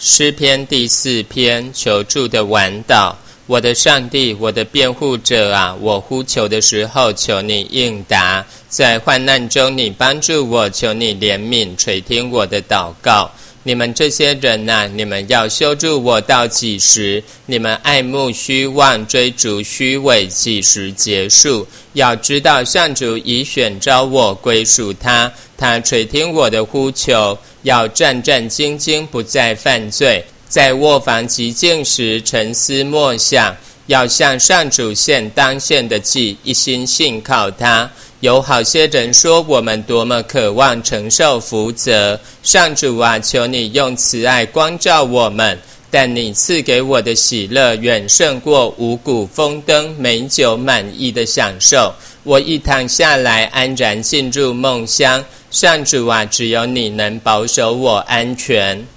诗篇第4篇，求助的晚祷。我的上帝，我的辩护者啊，我呼求的时候，求你应答。在患难中你帮助我，求你怜悯垂听我的祷告。你们这些人啊，你们要修筑我到几时？你们爱慕虚妄，追逐虚伪，几时结束？要知道上主已选召我归属他，他垂听我的呼求，要战战兢兢，不再犯罪。在卧房极静时沉思默想，要向上主献当献的祭，一心信靠他。有好些人说我们多么渴望承受福泽，上主啊，求你用慈爱光照我们，但你赐给我的喜乐远胜过五谷丰登、美酒满溢的享受。我一躺下来，安然进入梦乡。上主啊，只有你能保守我安全。